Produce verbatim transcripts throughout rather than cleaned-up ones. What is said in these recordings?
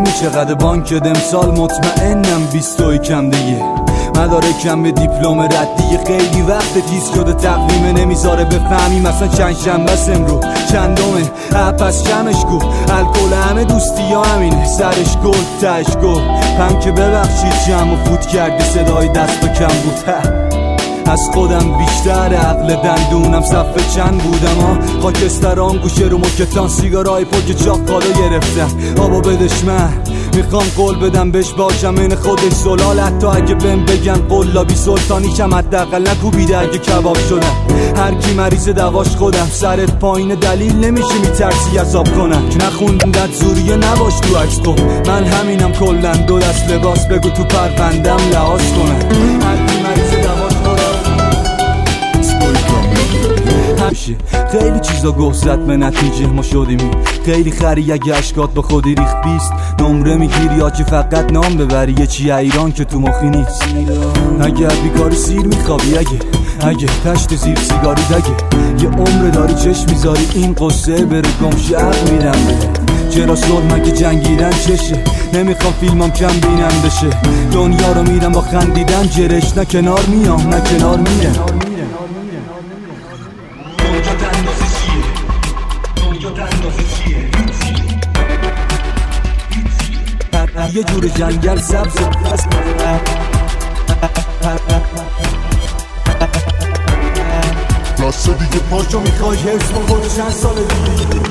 میدونی چقدر بانک امسال؟ مطمئنم بیست و کم دیگه. مدارکم به دیپلم ردیه. خیلی وقت تیز شده تقویمه نمیذاره بفهمیم مثلا چند شنبه است امرو چندمه. پس کمش گو الکل همه دوستی ها همینه. سرش گل تش گل پم که ببخشید جمع و فوت کرده صدای دست و کم بود. از خودم بیشتر عقل دندونم صفحه چند بودم ها. خاکستران گوشه رو مکتان سیگارای پاک چاقالا گرفتم. آبا بدش من میخوام قول بدم بهش باشم این خودش زلال. حتی اگه بهم بگن قلابی سلطانی کم حداقل نکوبیده اگه کباب شدم. هر کی مریض دواش خودم. سرت پایین دلیل نمیشه میترسی عذاب کنم. نخوندت زوریه نباش تو عکس تو. من همینم کلن دو دست لباس بگو تو پروندم لحاظ کنم. هر کی مریض دواش خیلی چیزا گوه زد به نتیجه ما شدیم. خیلی خری اگه اشکات با خودی ریخ بیست نمره میگیری یا که فقط نام ببری. یه چی ایران که تو مخی نیست. اگه بیکاری سیر میخوابی اگه اگه تشت زیر سیگاری دگه. یه عمر داری چشم میذاری این قصه بره گمشی عقل میرم بره. چرا صلح مگه جنگیدن چشه؟ نمیخوام فیلمم کم بینم بشه. دنیا رو میرم با خندیدن جرش. نه کنار میام نه کنار میرم. یه جور جنگل سبز راسته دیگه پاشو میخوای حرس بخور چند سال دیگه.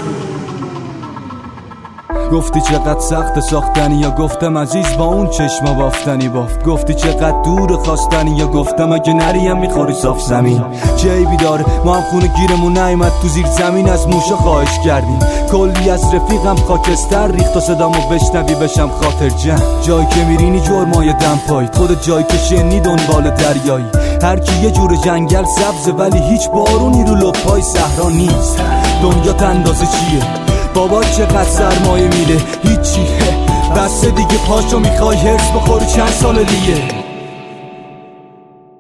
گفتی چقدر سخت ساختنی یا گفتم عزیز با اون چشم بافتنی بافت. گفتی چقدر دور خواستنی یا گفتم اگه نریم میخوری صاف زمین. چه عیبی داره ما هم خونه گیرمون نیومد تو زیر زمین از موشا خواهش کردیم. کلی از رفیقم خاکستر ریخت تا صدامو بشنوی بشم خاطر جمع. جایی که میرینی جرمای دم پایید خود جایی که شنی دنبال دریایی. هر کی یه جور جنگل سبزه ولی هیچ بارونی رو لپای صحرا نیست. دنیا تندازه چیه بابا چقدر سرمایه میره هیچی. بس دیگه پاشو میخوای هرس بخوری چند سال دیگه.